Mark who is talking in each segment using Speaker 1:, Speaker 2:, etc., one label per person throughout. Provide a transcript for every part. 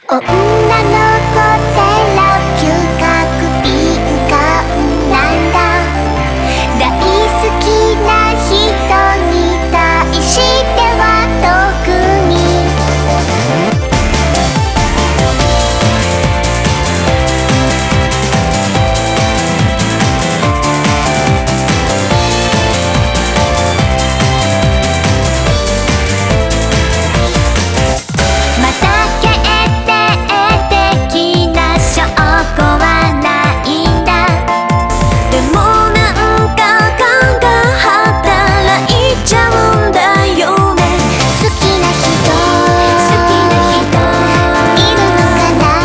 Speaker 1: 女の子って嗅覚敏感なんだ。大好きな人に対しては特に。また決定的な証拠はないんだ。でもなんか勘が働いちゃうんだよね。好きな人いるのかな。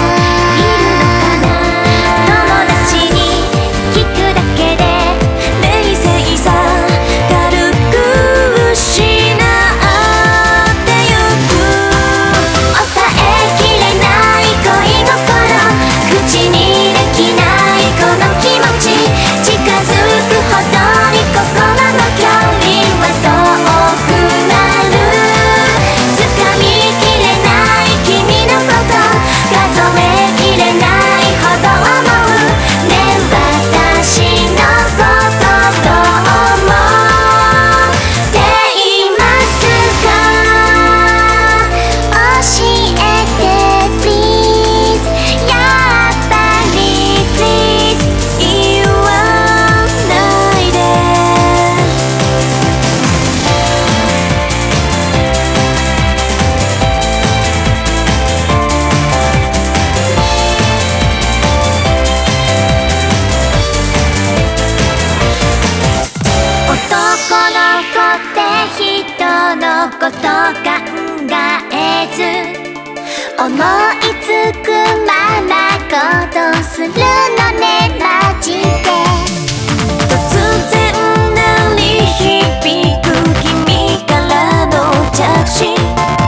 Speaker 1: 友達に聞くだけで冷静さ軽く失ってゆく。抑えきれない恋心、口にできないこの気持ち、近づくほどに心の距離は遠くなる。掴みきれない君のこと、数えきれないほど思うね。私のことどう思っていますか。教えて please。 やっぱり please 言わないで。男の子って人のこと考えず、思いつくまま行動するのね。マジで突然鳴り響く君からの着信。